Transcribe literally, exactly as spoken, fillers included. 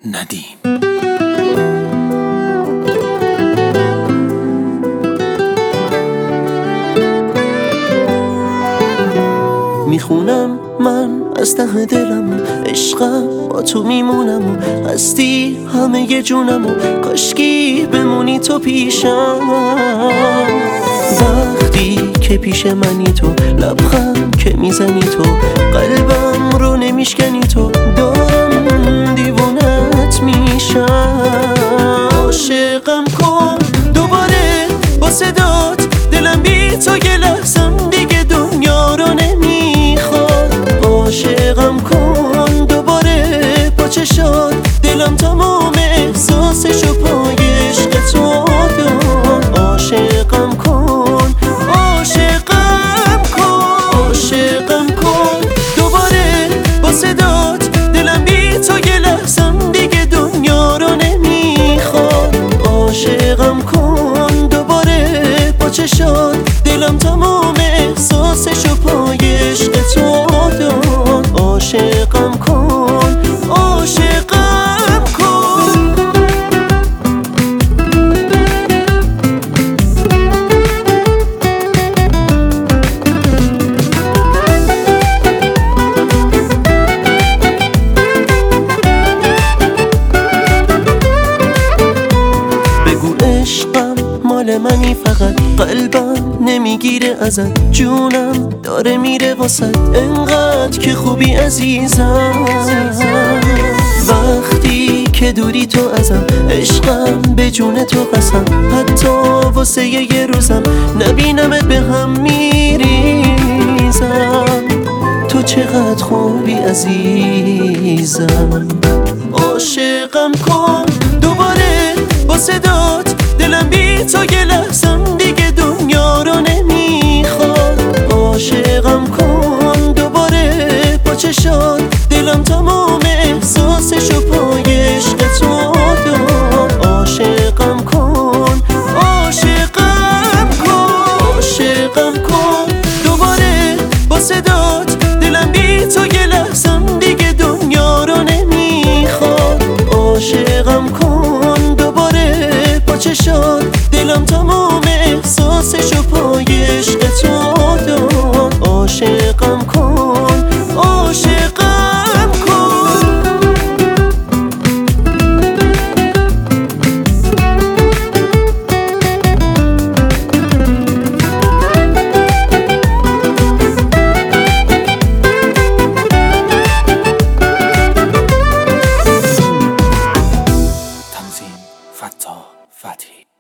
ندیم. میخونم من از ته دلم، عشقم با تو میمونم و هستی همه ی جونم و کاشکی بمونی تو پیشم. وقتی که پیش منی تو، لبخند که میزنی تو، قلبم رو نمیشکنی تو، دارم دیوونت میشم. عاشقم کن دوباره با صدات، دلم بی تو یه لحظم دیگه دنیا رو نمیخواد. عاشقم کن دوباره با چشات، دلم تمام احساسشو پای عشق تو داد. عاشقم کن، عاشقم کن، عاشقم کن دوباره با صدات، دلم بی تو یه لحظم دیگه دنیا رو نمیخواد. عاشقم کن دوباره با چشات، دلم تمام احساسشو پای عشق تو داد. عاشقم کن، عاشقم کن. بگو عشقم مال منی، فقط قلبم نمیگیره ازت، جونم داره میره واسد، انقدر که خوبی عزیزم. وقتی که دوری تو ازم، عشقم به جون تو قسم، حتی واسه یه روزم نبینمت به هم میریزم. تو چقدر خوبی عزیزم. عاشقم کن دوباره با صدات، دلم بی تو یه لحظم دیگه دنیا رو نمیخواد. عاشقم کن دوباره با چشات، دلم تمام احساسشو پای عشق تو داد. عاشقم کن، عاشقم کن، عاشقم کن دوباره با صدات، دلم بی تو یه لحظم دیگه دنیا رو نمیخواد. عاشقم کن دوباره با چشات، دلم تمام احساسشو پای عشق تو داد. عاشقم کن، عاشقم کن. تنظیم: فتاح فتحی.